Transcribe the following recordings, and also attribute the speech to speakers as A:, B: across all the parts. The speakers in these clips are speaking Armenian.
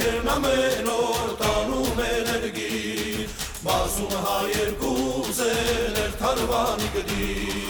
A: մտքերն ամեն օր տանում են երգի, բազում հայերկուզ են երթարվանի գդի։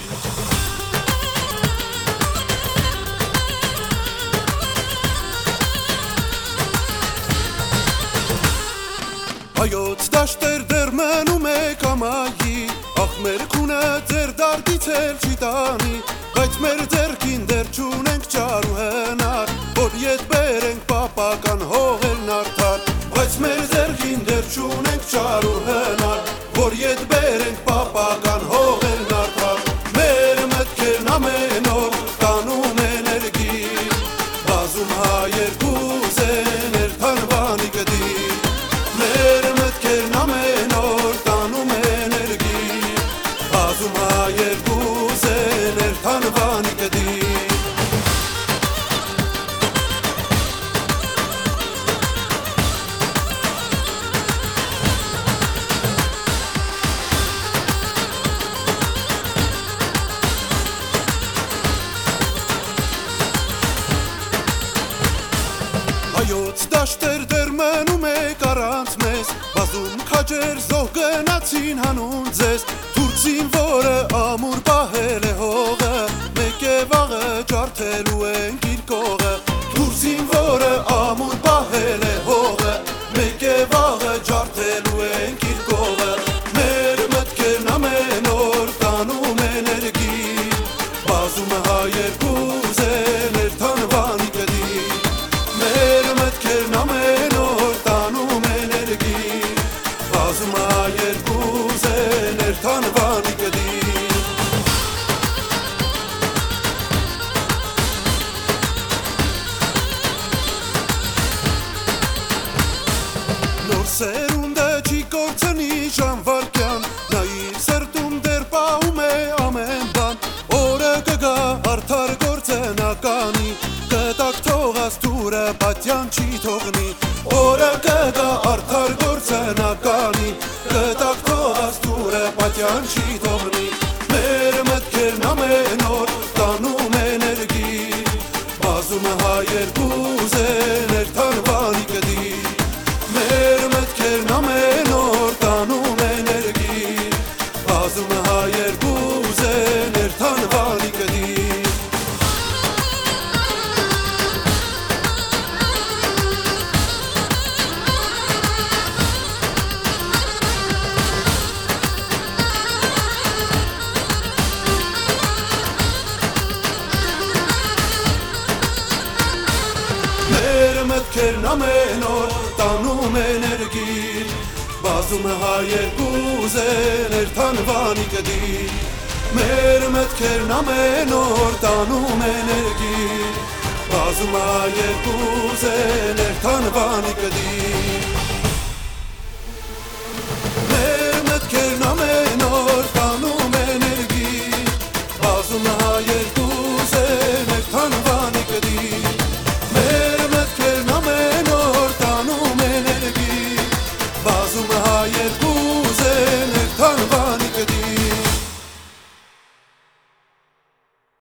B: Հայոց դաշտեր դեռ մնում է կամայի, ախ մեր քունը ձեր դարդից էլ չի տանի, բայց մեր ձեռքին դեռ չունենք ճար ու հնար, որ ետ բերենք պապական հողերն արդար, բայց մեր ձեռքին դեռ չունենք ճար ու հնար, որ ետ բերենք պապական հողերն արդար, մեր մտքերն ամեն օր տանում են երգի, բազում հայերկուզ են երթարվանի գդի, մեր մտքերն ամեն օր տանում են երգի, բազում հայերկուզ են երթարվանի գդի։ Հայոց դաշտեր դեռ մնում եք առանց մեզ, բազում քաջեր զոհ գնացին հանուն ձեզ, թուրքին որը ամուր պահել է հողը, մեկ է վաղը ջարդելու ենք իր կողը, թուրքին որը ամուր պահել է հողը, մեկ է վաղը ջարդելու ենք իր կողը, մեր մտքերն ամեն օր տանում են երգի, բազում հայերկուզ են երթարվանի գդի, մեր մտքերն ամեն օր տանում են երգի, բազում հայերկուզ են երթարվանի գդի։ Նոր սերունդը չի կորցնի ժամվարկյան, նա իր սրտում դեռ պահում է ամեն բան, օրը կգա արդար գործնականի, կտակ թողած դուրը պատյան չի թողնի, օրը կգա արդար գործնականի, կտակ թողած դուրը պատյան չի թողնի, մեր մտքերն ամեն օր տանում են երգի, բազում հայերկուզ են երթարվանի գդի, մեր մտքերն ամեն օր տանում են երգի, բազում հայերկուզ են երթարվանի գդի։ Մեր մտքերն ամեն օր տանում են երգի, բազում հայերկուզ են երթարվանի գդի, մեր մտքերն ամեն օր տանում են երգի, բազում հայերկուզ են երթարվանի գդի։